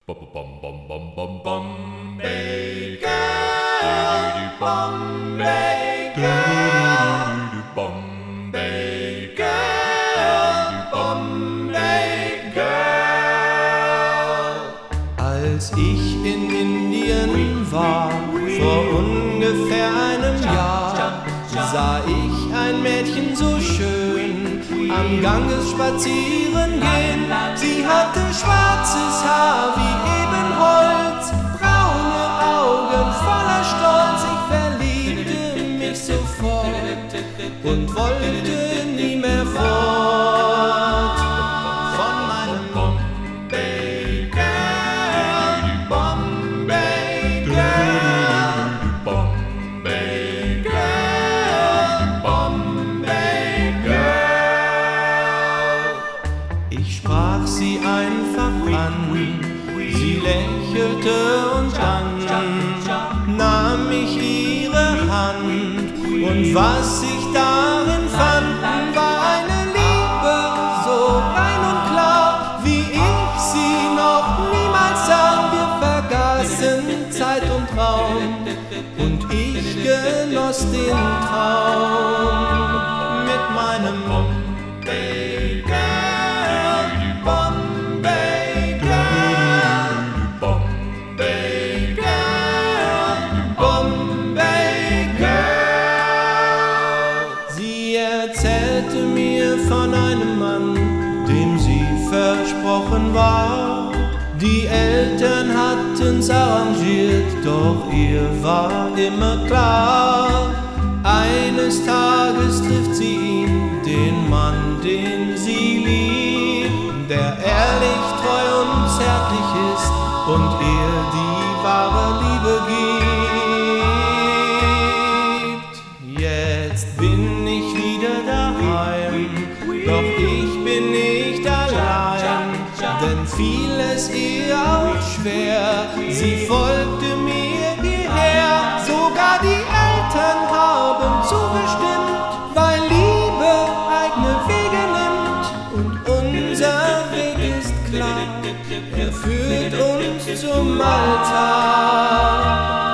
Bombay girl, Bombay girl, Bombay girl, Bombay girl. Als ich in Indien war, vor ungefähr einem Jahr, sah ich ein Mädchen so schön am Ganges spazieren gehen. Sie hatte schwarzes Haar wie Ebenholz, braune Augen voller Stolz. Ich verliebte mich sofort und wollte nie mehr fort von meinem Bombay girl, Bombay girl, Bombay girl, Bombay girl. Ich sprach sie einfach an, sie lächelte und dann nahm ich ihre Hand, und was ich darin fand, war eine Liebe so rein und klar, wie ich sie noch niemals sah. Wir vergaßen Zeit und Raum und ich genoss den Traum mit meinem Bombay girl, Bombay girl, Bombay girl, Bombay girl. Sie erzählte mir von einem Mann, dem sie versprochen war. Die Eltern hatten's arrangiert, doch ihr war immer klar: eines Tages trifft sie ihn, den Mann, den sie liebt, der ehrlich, treu und zärtlich ist und ihr die wahre Liebe gibt. Jetzt bin ich wieder daheim, doch ich bin nicht allein, denn fiel es ihr auch schwer, sie folgte mir hierher. Sogar die Eltern haben zugestimmt, weil Liebe eigene Wege nimmt, und unser Weg ist klar, er führt uns zum Altar.